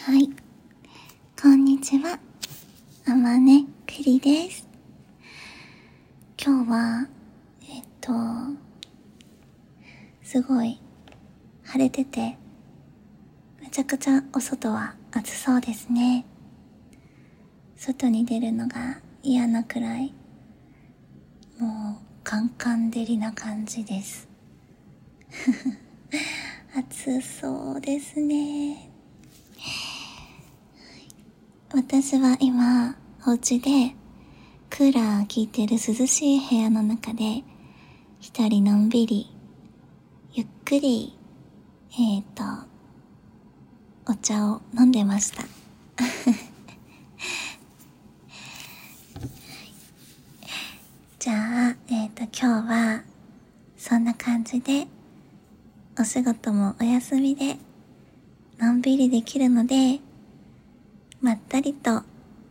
はい、こんにちは、あまねくりです。今日はすごい晴れてて、めちゃくちゃお外は暑そうですね。外に出るのが嫌なくらい、もうカンカン照りな感じです。暑そうですね。私は今お家でクーラー効いてる涼しい部屋の中で一人のんびりゆっくりお茶を飲んでました。じゃあ今日はそんな感じでお仕事もお休みでのんびりできるので、まったりと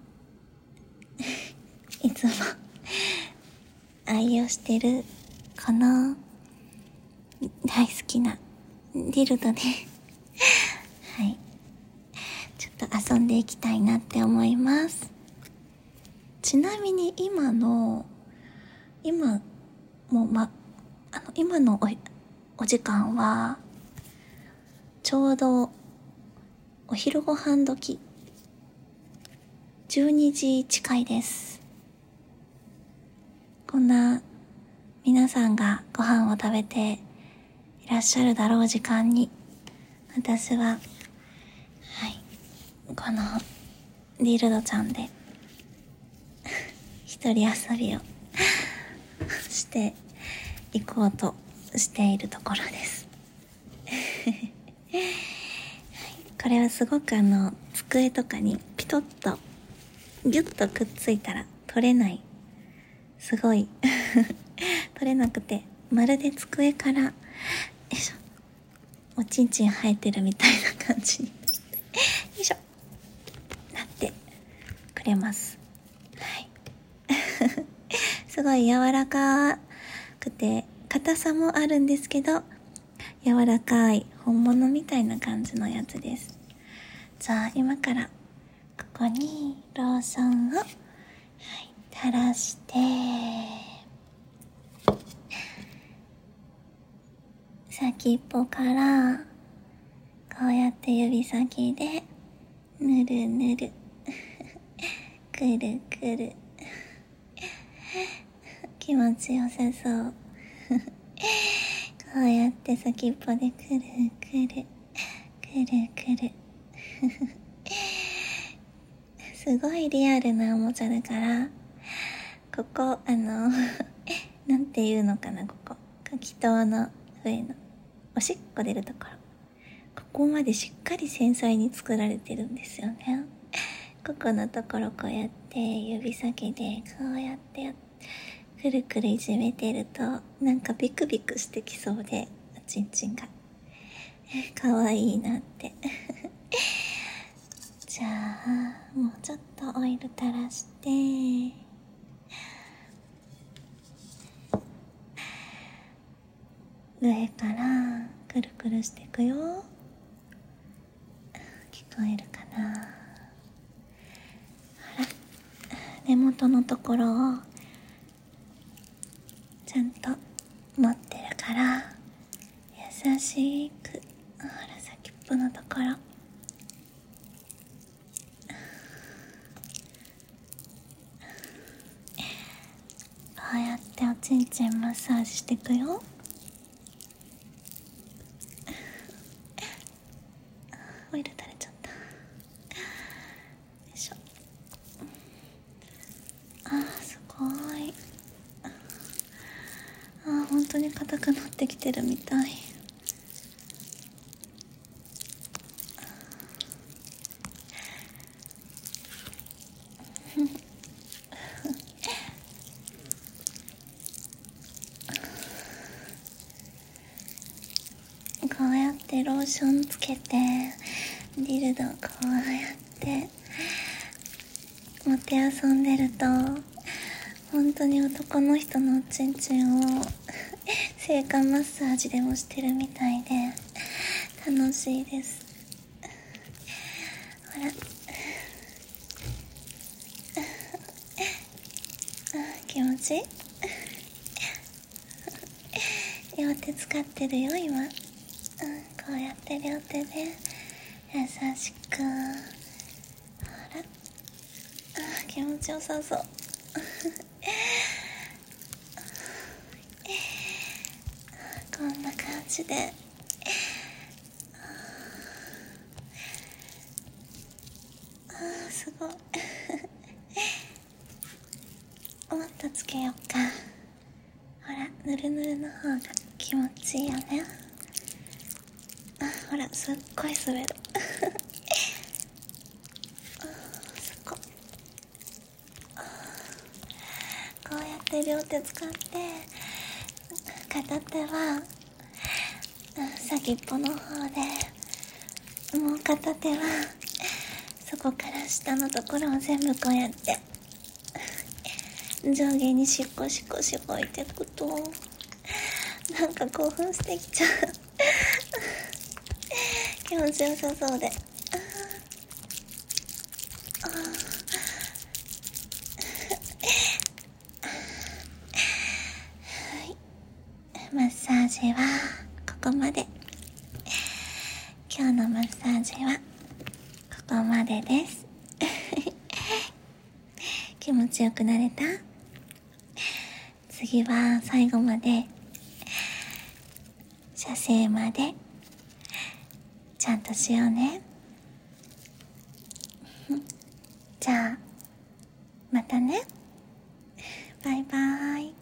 いつも愛用してるこの大好きなディルドではい、ちょっと遊んでいきたいなって思います。ちなみに今のお時間はちょうどお昼ご飯時、12時近いです。こんな皆さんがご飯を食べていらっしゃるだろう時間に、私はこのディルドちゃんで一人遊びをしていこうとしているところですこれはすごく机とかにピトッとギュッとくっついたら取れない、すごい取れなくて、まるで机からおちんちん生えてるみたいな感じによいしょなってくれます。はいすごい柔らかくて硬さもあるんですけど、柔らかい本物みたいな感じのやつです。じゃあ今からここにローションを、垂らして、先っぽからこうやって指先でぬるぬるくるくる気持ちよさそうこうやって先っぽでくるくるくるくるすごいリアルなおもちゃだから、ここなんていうのかな、ここ気筒の上のおしっこ出るところ、ここまでしっかり繊細に作られてるんですよね。ここのところこうやって指先でこうやってくるくるいじめてると、なんかビクビクしてきそうで、おちんちんがかわいいなってじゃあもうちょっとオイル垂らして、上からくるくるしていくよ。聞こえるかな。ほら、根元のところをちゃんと持ってるから優しく、ほら先っぽのところこうやっておちんちんマッサージしていくよ。オイル垂れちゃった。よいしょ。すごい。本当に硬くなってきてるみたい。こうやってローションつけて、ディルドこうやって持って遊んでると、本当に男の人のおちんちんを性感マッサージでもしてるみたいで楽しいです。 ら気持ちいい両手使ってるよ今、こうやって両手で優しく、ほら気持ちよさそうこんな感じですごいもっとつけよっか。ほらぬるぬるの方が気持ちいいよね。ほらすっごい滑るそここうやって両手使って片手は先っぽの方で、もう片手はそこから下のところを全部こうやって上下にしこしこしごいていくとなんか興奮してきちゃう気持ちよさそうで、マッサージはここまで。今日のマッサージはここまでです気持ちよくなれた？次は最後まで射精までちゃんとしようねじゃあまたね、バイバーイ。